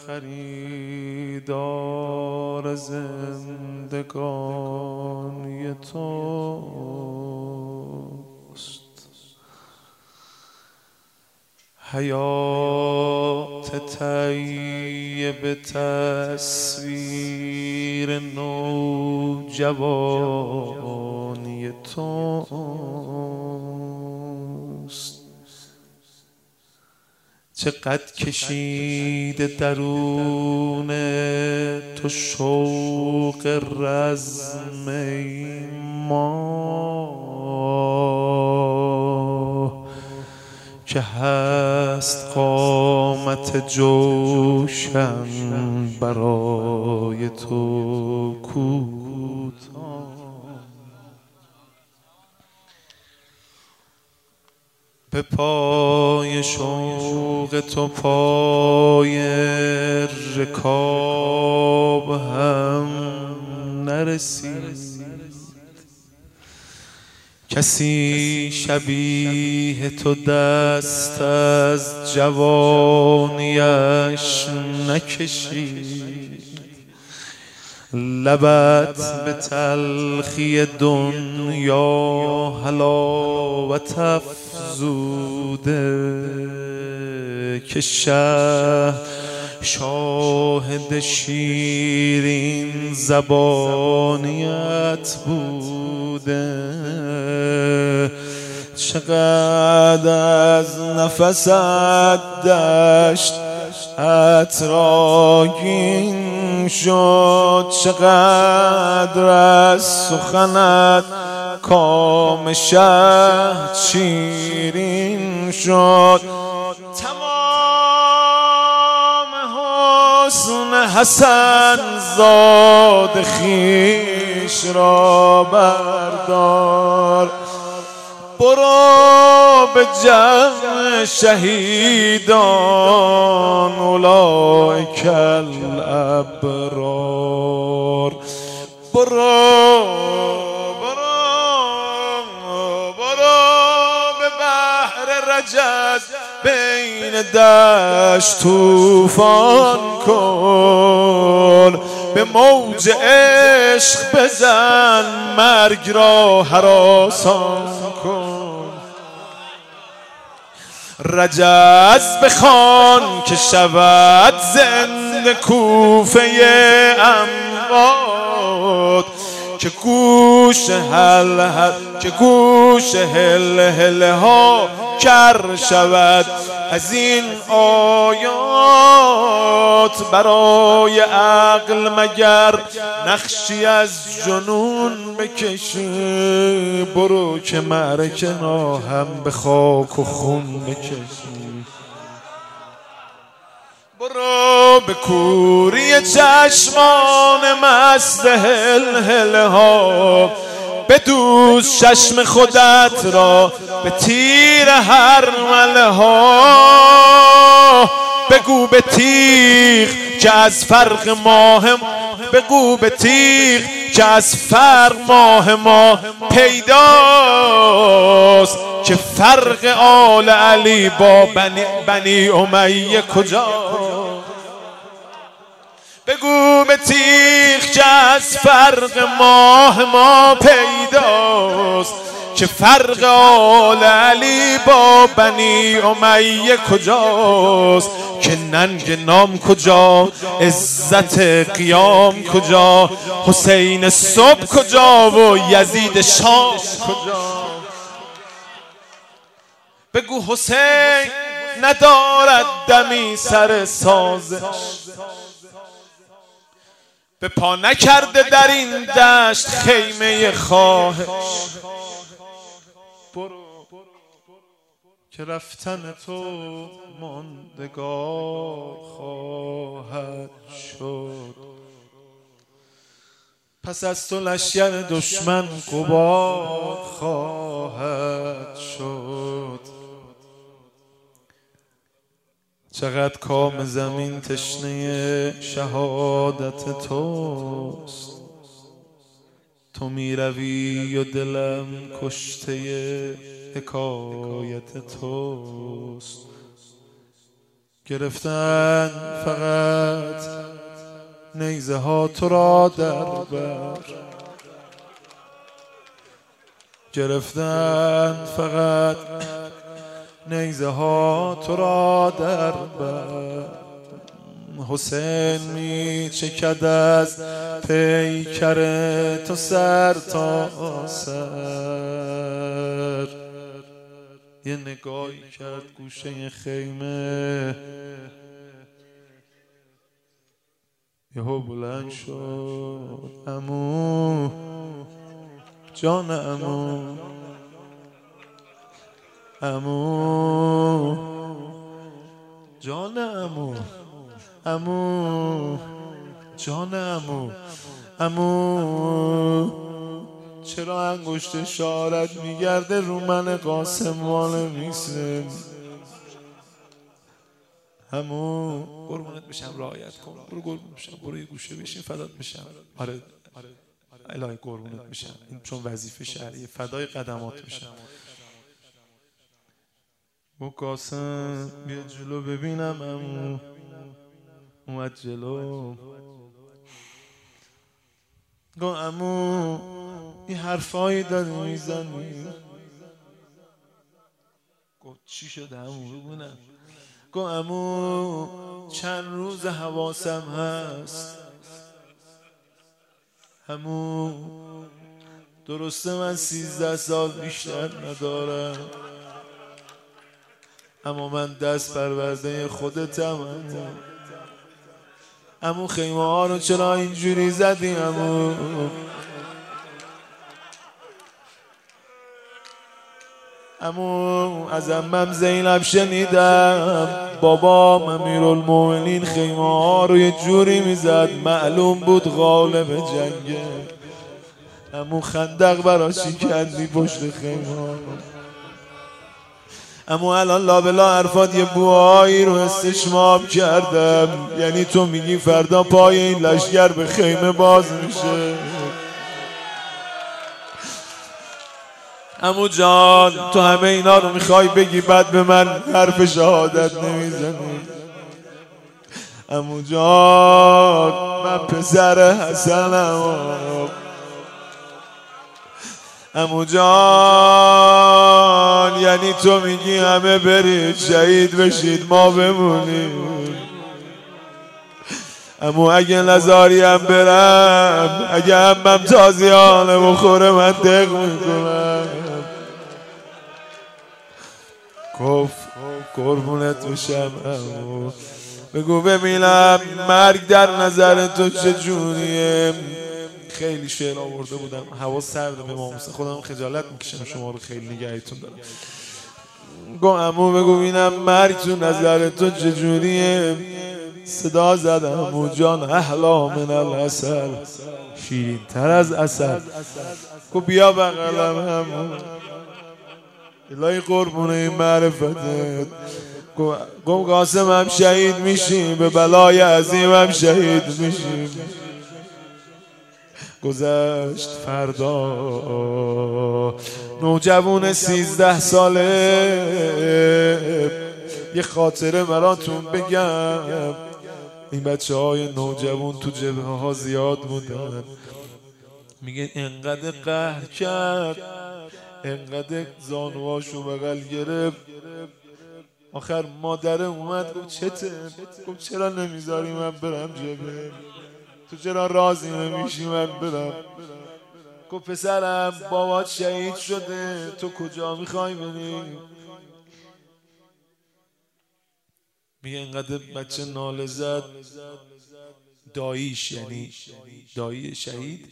خریدار زندگانی توست. حیات طیب تصویر نوجوانی توست. چقدر کشیده درون تو شوق رزم ما که هست قامت جوشن برای تو کوتاه. به پای شوق تو پای رکاب هم نرسید. کسی شبیه تو دست از جوانیش نکشید. لبت به تلخی دنیا حلاوت افزوده که شاهد شیرین زبانیت بوده. چقدر از نفست دشت عطرآگین شد، چقدر از سخنت کام شهد شیرین شد. تمام حسن حسن زاد خویش را بردار. برو به جمع شهیدان اولئک الابرار. برو به بحر رجز بین دشت طوفان کن. به موج عشق بزن مرگ را هراسان کن. رجز بخوان که شود زنده کوفه اموات. که گوش هل هل ها کر شود از این آیات. برای عقل مگر نقشی از جنون بکشی. برو که معرکه را هم به خاک و خون بکشی. برو به کوری چشمان مست هل هل ها. بدوز چشم خودت را به تیر هرمله ها. بگو به تیغ که از فرق ماه ما پیداست. که فرق آل علی با بنی امیه کجا. بگو به تیغ که از فرق ماه ما پیداست. که فرق آل علی با بنی امیه کجاست. که ننگ نام کجا، عزت قیام کجا، حسین صبح کجا و یزید شام کجا. بگو حسین ندارد دمی سر سازش. به پا نکرده در این دشت خیمه خواهش. برو که رفتن تو ماندگار خواهد شد. پس از تو لشکر دشمن غبار خواهد شد. چقدر کام زمین تشنه شهادت توست. تو می روی و دلم کشته حکایت توست. گرفتن فقط نیزه ها تو را در بر، گرفتن فقط نیزه ها تو را در بر. حسین می چکد از پیکر تو سر تا سر، یه نگاهی کرد گوشه خیمه، یهو بلند شد عمو جان عمو، عمو جان عمو، عمو جان عمو، عمو چرا انگشت اشارت میگرده رو من قاسم وانه میسه؟ عمو قربونت بشم رعایت کن، برو قربونت بشم، برو یه گوشه بشین فدات بشم. آره الهی قربونت میشم، این چون وظیفه شهریه، فدای قدمات میشم. گفت قاسم بیا جلو ببینم عمو. اومد جلو، گفت عمو این حرفایی داری میزنی؟ گفت چی شده عمو ببینم؟ گفت عمو چند روز حواسم هست عمو، درسته من 13 سال بیشتر ندارم، اما من دست پرورده خودتم عمو. خیمه ها رو چرا اینجوری زدی عمو؟ عمو از عمم زینب شنیدم بابام امیرالمومنین خیمه ها رو یه جوری میزد معلوم بود غالب جنگه. عمو خندق برا شکندی پشت خیمه ها. اما الان لابلا حرفات یه بوهایی رو استشمام کردم، یعنی تو میگی فردا پای این لشگر به خیمه باز میشه؟ عمو جان تو همه اینا رو میخوای بگی بعد به من حرف شهادت نمیزنی؟ عمو جان من پسر حسنم، عمو جان یعنی تو میگی همه برید شهید بشید ما بمونیم؟ عمو اگه نزاریم برم، اگه همم تازیانه بخوره من دق میکنم. گفت قربونت بشم عمو، بگو ببینم مرگ در نظر تو چجوریه؟ خیلی شعر آورده بودم، هوا سرده به ماموسه، خودم خجالت میکشم شما رو خیلی نگهتون دارم. گو عمو بگو ببینم مرگ تو نظر تو چجوریه؟ صدا زد عمو جان احلا من العسل، شیرین تر از عسل. گو بیا بغلم عمو، الهی قربونه این معرفتت. گو قاسم هم شهید میشیم، به بلای عظیم هم شهید میشیم. گذشت فردا نوجوان 13 ساله، یه خاطره براتون بگم. این بچه های نوجوان تو جبهه ها زیاد بودن، میگن انقدر قهر کرد، انقدر زانواشو بغل گرفت، آخر مادره اومد گفت چته؟ گفت چرا نمیذاری من برم جبهه؟ تو چرا راضی نمیشی من برم؟ گفت پسرم بابات شهید شده، تو کجا میخوای بری؟ میگه انقدر بچه ناله زد، داییش یعنی دایی شهید،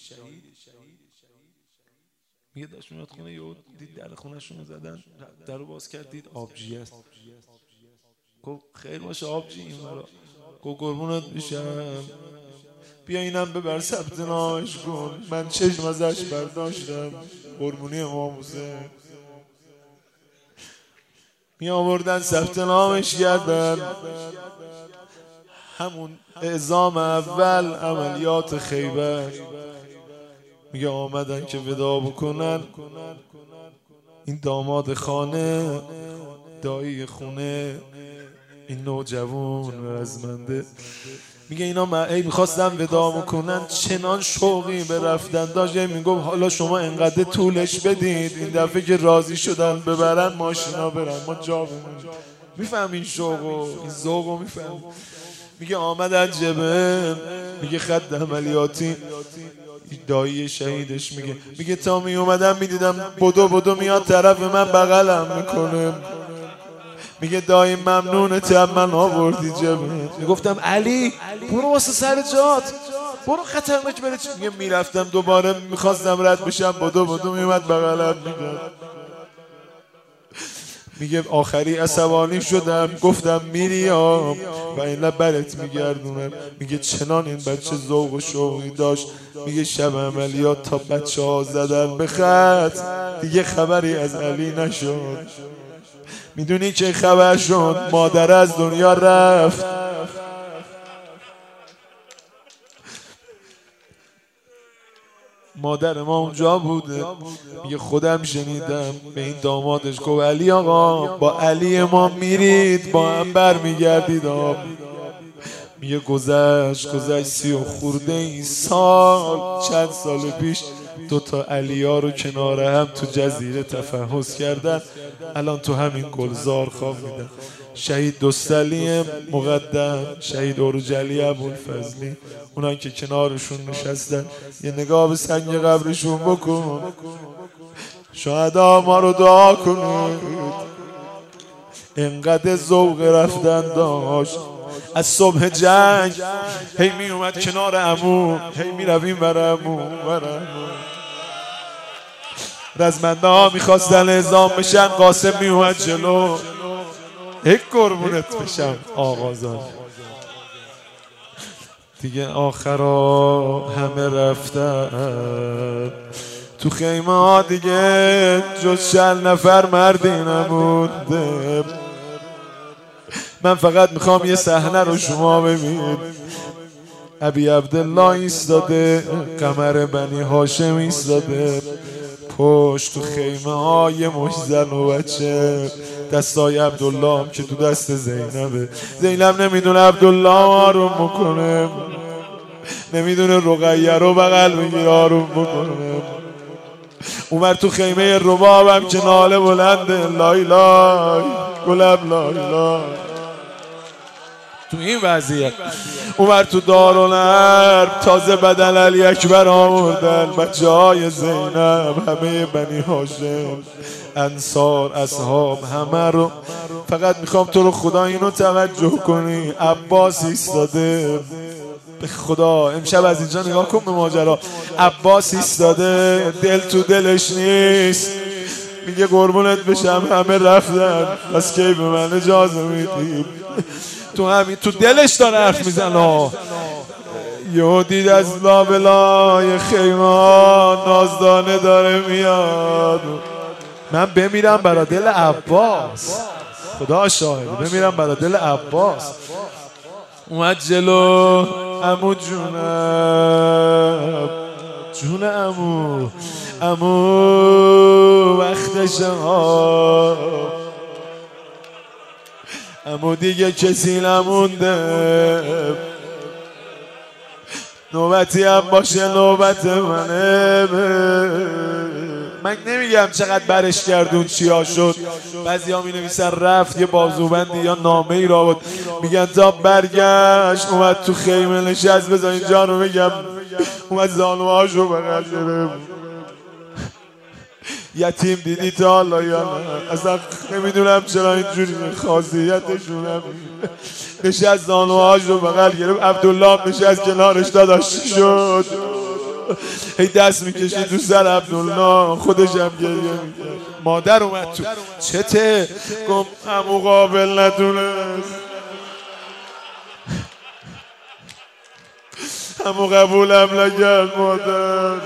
میگه داشت میاد خونه، یهو دید در خونه شونو زدن، درو باز کرد دید آبجی است. گفت خیر باشه آبجی این برا. گفت قربونت میشم بیا اینم ببر ثبت نامش کن، من چشم ازش برداشتم، قربونی امام حسین. می آوردن ثبت نامش کردن، همون اعزام اول عملیات خیبر. میگه آمدن که ودا بکنن، این داماد خانه دایی خونه این نوجوان رزمنده میگه اینا میخواستم ودامو کنن، چنان شوقی به رفتن داشت. میگفت حالا شما انقدر طولش بدید، این دفعه که راضی شدن ببرن ماشینا برن، ما جا بمونیم. میفهم این شوقو، این ذوقو میفهم. میگه آمدن جبه، میگه خط عملیاتی دایی شهیدش، میگه تا می اومدم میدیدم بدو میاد طرف من بغلم میکنه. میگه دایی ممنونت من آوردی جبه. میگفتم علی برو واسه سر جات، برو خطرناک بره. میگه میرفتم دوباره میخواستم رد بشم، بدو میومد بغلم میگه. میگه آخری عصبانی شدم گفتم میریام و این برت میگردونم. میگه چنان این بچه ذوق و شوقی داشت. میگه شب عملیات تا بچه ها زدن به خط دیگه خبری از علی نشد. میدونی چه خبر شد؟ مادر از دنیا رفت. مادر ما اونجا بوده. میگه خودم شنیدم به این دامادش گفت علی آقا با علی ما میرید با هم برمیگردید. میگه گذشت 30 و خورده این سال، چند سال پیش 2 تا علیا رو کنار هم تو جزیره تفحص کردن، الان تو همین گلزار خواب میدن. شهید دوستعلی مقدم، شهید اورجلی ابوالفضلی، اونان که کنارشون نشستن یه نگاه به سنگ قبرشون بکن. شهدا ما رو دعا کنید. انقدر ذوق رفتن داشت. از صبح جنگ هی می اومد کنار عمو، هی می رویم بر عمو. رزمنده ها میخواستن اعزام بشن، قاسم می اومد جلو. یک قربونت بشم آقازان. دیگه آخرا همه رفتن تو خیمه ها، دیگه جز 40 نفر مردی نمونده. من فقط میخوام یه صحنه رو شما ببینید. ابی عبدالله ایستاده، قمر بنی هاشم ایستاده پشت تو خیمه های مجزن و بچه. دستای عبدالله هم که تو دست زینبه. زینب نمیدونه عبدالله آروم بکنه، نمیدونه رقیه رو بغل بگیر آروم بکنه. اومر تو خیمه ربابم که ناله بلنده لای لای گلب لای لای. تو این وضعیت اومر تو دارالحرب، تازه بدن علی اکبر آوردن بچه های زینب، همه بنی هاشم، انصار، اصحاب، همه رو. فقط میخوام تو رو خدا اینو توجه کنی. عباس ایستاده، به خدا امشب از اینجا نگاه کن به ماجرا. عباس ایستاده، دل تو دلش نیست. میگه قربونت بشم همه رفتن، پس کی به من اجازه میدی؟ تو همین تو دلش داره حرف میزنه. یهو دید از لابلای خیمه نازدانه داره میاد. من بمیرم برا دل عباس، خدا شاهده، بمیرم برا دل عباس. اومد جلو. عمو جونم، جون عمو، عمو وقتش ها، عمو دیگه کسی نمونده. نوبتی هم باشه نوبت منه. من نمیگم چقدر برش کردون چیا شد. بعضی ها می نویسن رفت یه بازوبندی یا نامه ای را بود. میگن تا برگشت اومد تو خیمه نشست. بذار اینجا رو بگم، اومد زانوهاش رو بغل گرفت. یتیم دیدی تا حالا یا نه؟ اصلا نمیدونم چرا اینجوری خاصیتشونم. نشست زانوهاش رو بغل گرفت. عبدالله نشست کنارش. داداش شد هی دست میکشید تو سر عبدالله، خودش هم گریه میکرد. مادر اومد تو. چته؟ گفت عمو قابل ندونست، عمو قبولم نکرد مادر.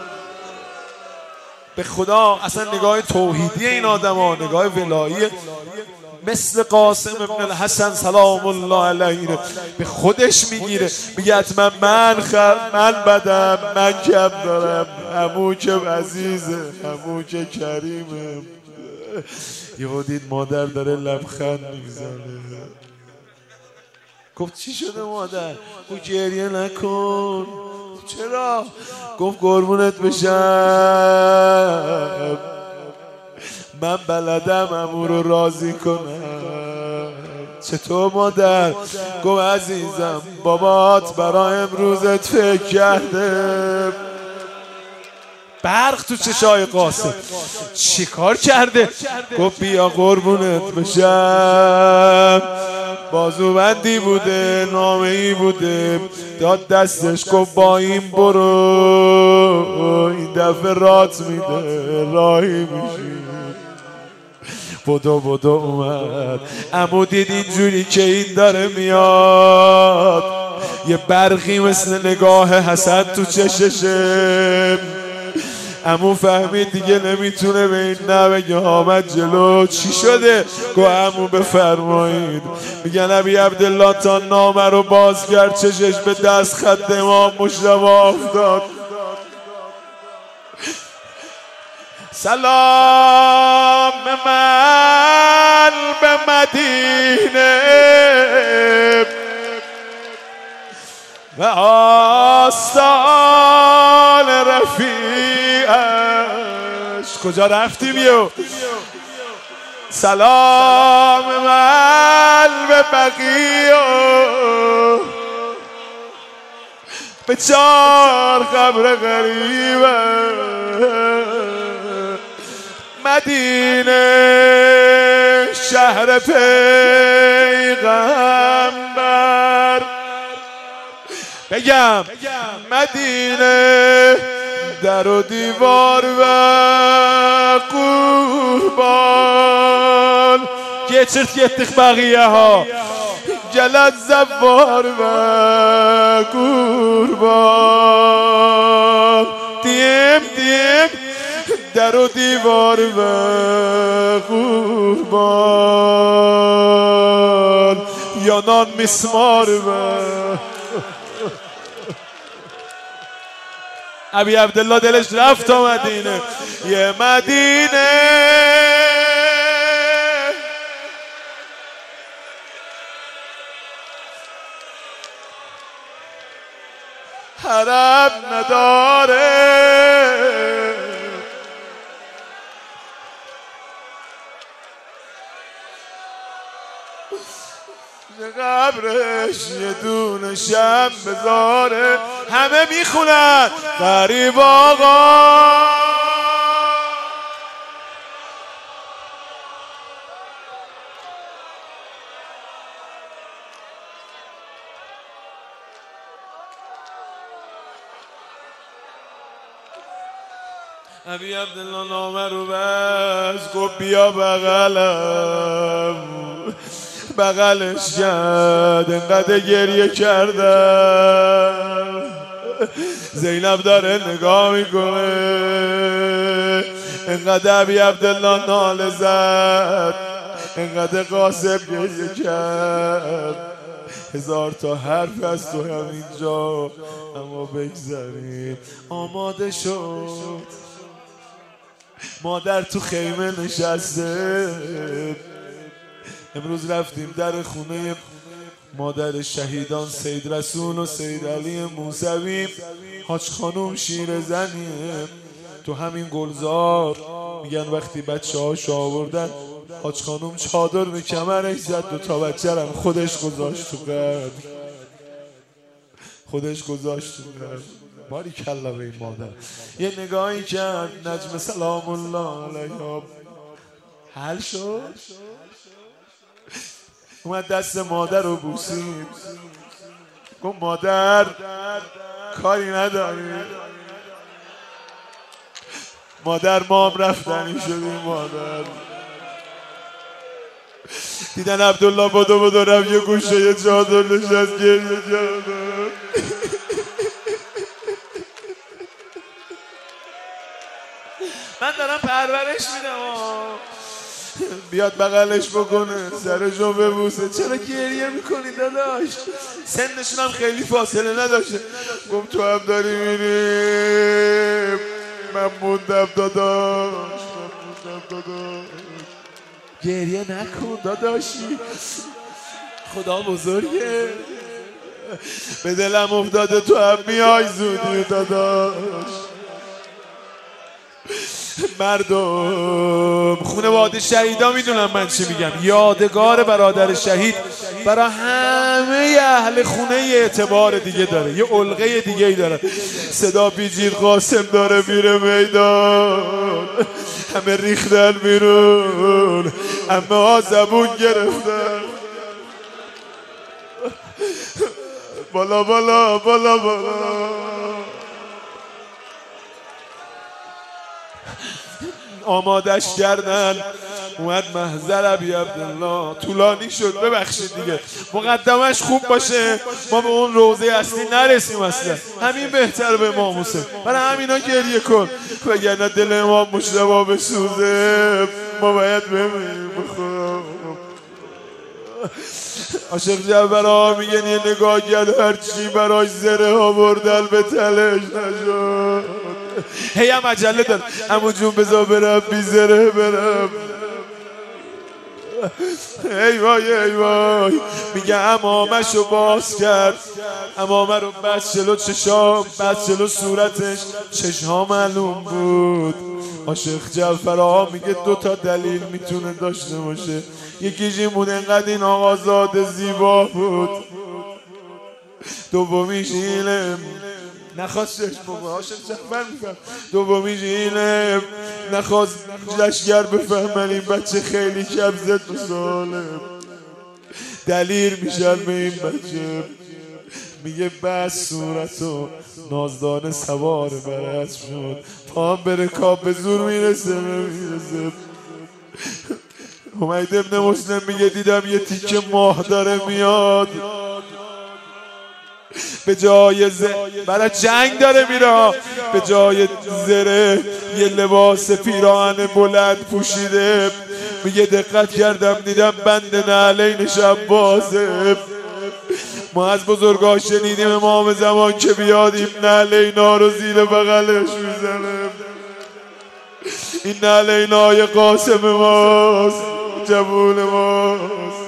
به خدا اصلا نگاه توحیدی این آدم ها، نگاه ولایی مثل قاسم ابن الحسن سلام الله علیه به خودش میگیره. میگه حتما من بدم، من کم دارم، عمو که عزیزه، عمو که کریمه. یهو دید مادر داره لبخند میزنه. گفت چی شده مادر؟ گفت گریه نکن. چرا؟ گفت قربونت بشم من بلدم عمو رو راضی کنم. چطور مادر؟ گفت عزیزم بابات برای امروزت فکر کرده. برق تو چشای قاسم چی کار کرده؟ گفت بیا قربونت بشم بازوبندی بوده نامه‌ای بوده داد دستش گفت با این برو این دفعه رات میده راهی میشی. بدو اومد. عمو دید اینجوری که این داره میاد یه برقی مثل نگاه حسد تو چششه. عمو فهمید دیگه نمیتونه به این نبگه آمد جلو. چی شده؟ گو عمو بفرمایید. میگن نبی عبدالله تا نامه رو باز کرد چشش به دست خط امام مجتبی افتاد. سلام من به مدینه و آستان رفیعش. کجا رفتیم یو؟ سلام من به بقیه به 4 قبر غریبه مدینه شهر پیغمبر. بگم مدینه در و دیوار و قربان geçirt gittik bagiye ha gelad zevvar ve kurban diyem در و دیوار و قربان یانان مسمار و ابی عبدالله دلش رفت تا مدینه. یه مدینه حرم نداره قبرش یه دونه شم بذاره. همه میخونن غریب آقا ابی عبدالله نامه رو بس گفت بیا بغلم. بغلش کرد انقدر گریه کردم. زینب داره نگاه میکنه انقدر ابی عبدالله ناله زد انقدر قاسم گریه کرد. 1000 تا حرف از تو همینجا اما بگذاریم. آماده شد مادر تو خیمه نشسته. امروز رفتیم در خونه مادر شهیدان سید رسول و سید علی موسوی. حاج خانوم شیرزنیه تو همین گلزار. میگن وقتی بچه هاش آوردن حاج خانوم چادر به کمرش زد 2 تا بچه رم خودش گذاشت تو قبر. خودش گذاشت تو قبر. باری کلا به این مادر. یه نگاهی کرد نجم سلام الله علیها حل شد. اومد دست مادر رو بوسید. گفت مادر کاری نداری. مادر ما هم رفتنی شدیم. مادر دیدن عبدالله بدو رفت یه گوشه یه چادر نشست گریه کرد. من دارم پرورش میدم بیاد بغلش بکنه سرشو ببوسه. چرا گریه میکنی داداش؟ سنشون هم خیلی فاصله نداشته. گفت تو هم داری میری من موندم داداش. گریه نکن داداشی. خدا بزرگه. به دلم افتاده تو هم میای زودی داداش. مردم خانواده شهیدا میدونم من چی میگم. یادگار برادر شهید برای همه اهل خونه یه اعتبار دیگه داره، یه علقه دیگه ای داره. صدا بیجیر قاسم داره میره میدان، همه ریختن بیرون، همه ها زبون گرفتن. بالا بالا بالا بالا. آمادش کردن، اومد محضر ابی عبدالله. طولانی شد ببخشید دیگه، مقدمش خوب باشه ما به اون روضه اصلی نرسیم اصلا. همین بهتر به امام حسین. برای همینا گریه کن، وگرنه دل امام مجتبی بسوزه ما باید بمیریم. عاشق جعفر میگن یه نگاه کرد هرچی برای زره ها بردن به تلش نشد. هی هم عجله دار عمو جون بذار برم بی زره برم. ای وای ای وای. میگه امامشو باز کرد، امامه رو بس جلو چشام، بس جلو صورتش، چشها معلوم بود. عاشق جعفر میگه 2 تا دلیل میتونه داشته باشه. یکیش این بود انقدر این آقازاده زیبا بود، دومیش اینه نخواست چشم عاشق جعفر میفهم، دومیش اینه نخواست لشگر بفهمن این بچه خیلی کم زد و سالم. دلیر میشن به این بچه. میگه بس صورتو نازدانه سوار برش شد، پام به رکاب به زور میرسه نمیرسه. حمید ابن مسلم میگه دیدم یه تیکه ماه داره میاد، به جای برای جنگ داره میره، به جای زره یه لباس پیراهن بلند پوشیده. میگه دقت کردم دیدم بند نعلینش هم بازه. ما از بزرگا شنیدیم امام زمان که بیاد این نعلینا رو زیر بغلش میزنه. این نعلینای قاسم ماست، جوون ماست.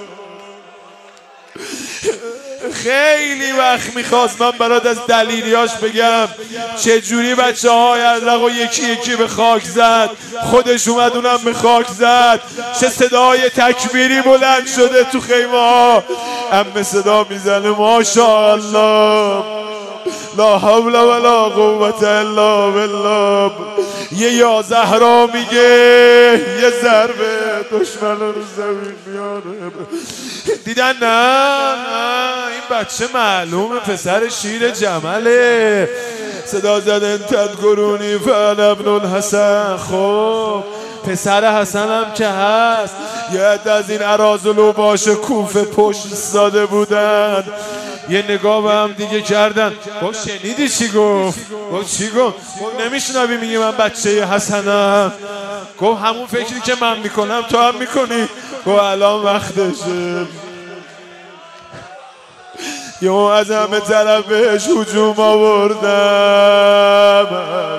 خیلی وقت میخواست من برات از دلیلیاش بگم چجوری بچه های ازرق و یکی یکی به خاک زد، خودش اومد اونم به خاک زد. چه صدای تکبیری بلند شده تو خیمه ها، عمه صدا میزنه ماشاءالله لا حول ولا قوة الا بالله. یه یا زهرا میگه یه ضربه دشمن رو زمین میاره. دیدن نه این بچه معلومه پسر شیر جمله. صدا زدن تدگرونی فعل ابن الحسن. خب پسر حسن هم که هست. یه عده از این اراذل باشه کوفه پشت ایستاده بودن، یه نگاه به هم دیگه کردن. گفت شنیدی چی گفت؟ گفت چی گفت؟ نمیشنوی میگی من بچه حسنم؟ گفت همون فکری که من میکنم تو هم میکنی؟ گفت الان وقتشه. یه از همه طرف بهش هجوم آوردم.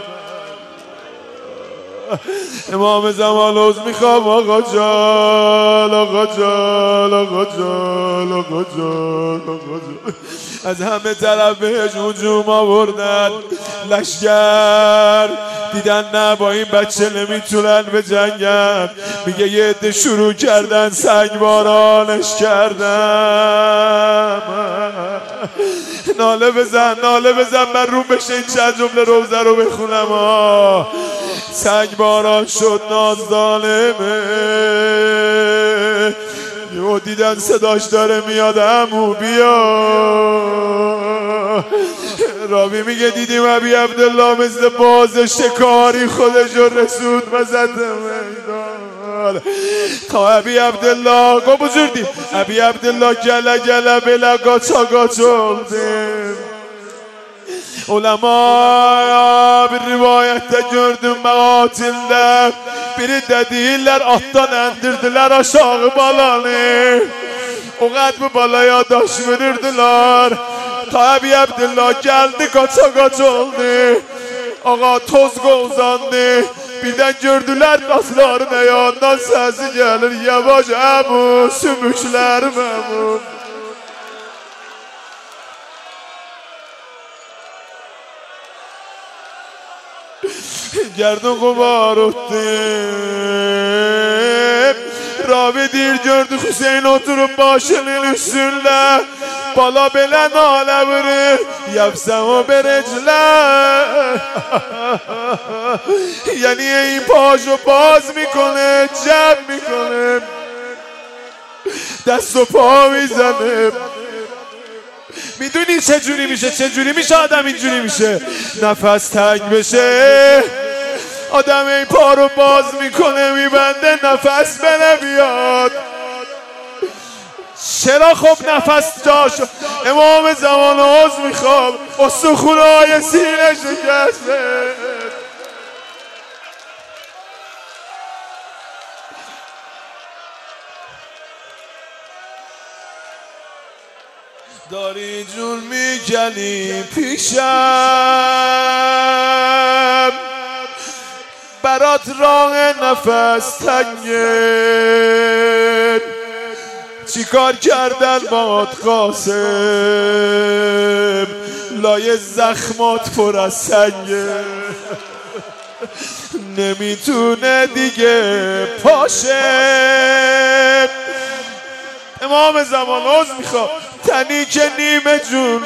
امام زمان عوض میخوام آقا جان آقا جان آقا جان آقا جان آقا جان. از همه طرف بهش هجوم آوردن. لشگر دیدن نه با این بچه نمیتونن به جنگن. میگه یه عده شروع کردن سنگبارانش کردن. ناله بزن ناله بزن من روم بشه این چند جمله روزه رو بخونم. سنگباران شد ناز ظالمه. یهو دیدن صداش داره میاد عمو بیا. راوی میگه دیدیم ابی عبدالله مثل باز شکاری خودش رو رسود وسط میدان تا ابی عبدالله گو بزرگی ابی عبدالله گله گله بلا گاچا گاچولدیم. Ulema bir rivayette gördüm meatilde biri dediler attan endirdiler aşağı balanı. O kadar bu balaya taş verirdiler. Tabi Abdullah geldi kaça kaç oldu. Ağa toz uzandı. Birden gördüler kaslarına yandan sesi gelir yavaş Ebu sümükler Memun. gerdin gubar ottim. Ravi dir gördü Hüseyin oturup başının üstünde. Bala belen ale vurur yapsam o berecler. یعنی این پاشو باز میکنه جمع میکنه دست و پا میزنه. میدونی چجوری میشه آدم اینجوری میشه نفس تنگ بشه آدم این پا رو باز میکنه میبنده نفس بره بیاد. چرا خب نفس جاشو امام زمان عوض میخوام استخونهای سینه شکسته. داری جون میکنی پیشم برات راه نفس تنگه چی کار کردن باد قاسم لای زخمات پر از سنگه نمیتونه دیگه پاشه. امام زمان عوض میخواد تنی که نیمه جون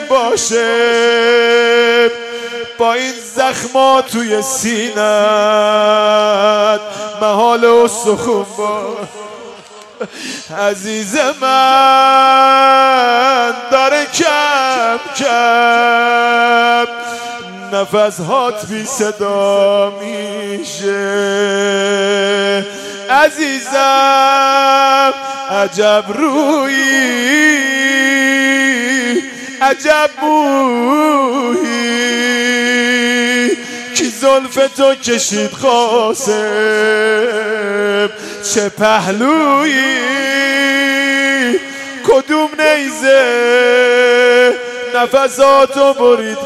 باشه با این زخمات توی سینت محال استخون با عزیز من داره کم کم نفس هات بی صدا میشه. عزیزم عجب رویی عجب مویی کی زلف تو کشید قاسم چه پهلویی کدوم نیزه نفساتو برید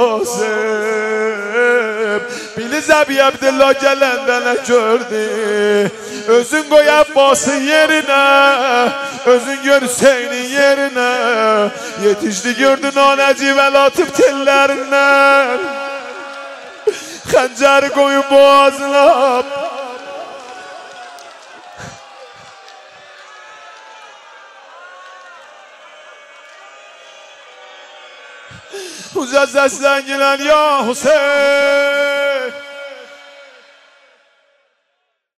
قاسم. Bili Zabi Abdullah gelenden gördü. Özün koy Abbas'ın yerine, özün gör Hüseyin'in yerine. Yetişti gördün o Necivel atıp tellerinden. Xəncəri koyun boğazına. Uca seslen gelen ya Hüseyin.